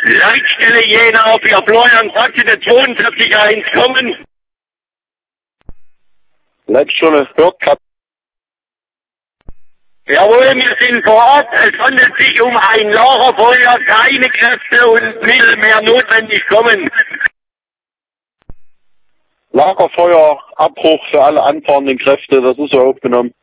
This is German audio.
Leitstelle Jena für Florian Sachse, der 42.1 kommen. Leitstelle Hörtkat. Jawohl, wir sind vor Ort. Es handelt sich um ein Lagerfeuer, keine Kräfte und Mittel mehr notwendig kommen. Lagerfeuer, Abbruch für alle anfahrenden Kräfte, das ist so aufgenommen.